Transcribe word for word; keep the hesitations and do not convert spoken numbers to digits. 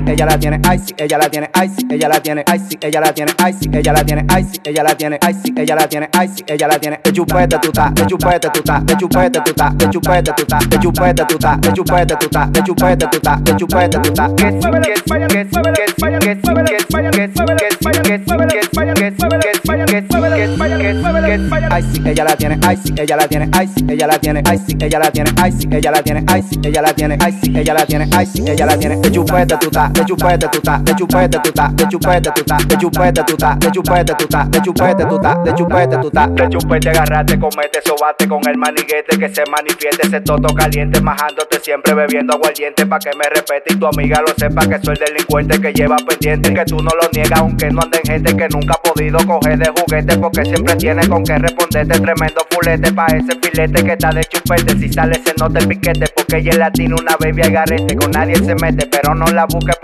ella la tiene icy, ella la tiene icy, ella la tiene icy, ella la tiene icy, ella la tiene icy, ella la tiene icy, ella la tiene icy, ella la tiene de chupete tu ta, de chupete tu ta, de chupete tu ta, de chupete tu ta, de chupete tu ta, de chupete tu ta, de chupete tu ta, de chupete tu ta. Icy, ella la tiene icy, ella la tiene icy, ella la tiene icy, ella la tiene icy, ella la tiene icy, ella la tiene icy, ella la tiene icy, ella la tiene de chupete tu ta, de chupete tu ta, de chupete tu ta, de chupete tu ta, de chupete tu ta, de chupete tu ta, de chupete tu ta, de chupete tu ta, de chupete agarrate, comete, sobate con el maniguete que se manifieste ese toto caliente, majándote siempre bebiendo aguardiente pa' que me respete y tu amiga lo sepa que soy el delincuente que lleva pendiente, que tú no lo niegas aunque no anden gente que nunca ha podido coger de juguete porque siempre tiene con qué responderte, tremendo fulete pa' ese filete que está de chupete, si sale se nota el piquete porque ella es latina, una baby agarrete, con nadie se mete pero no la busque.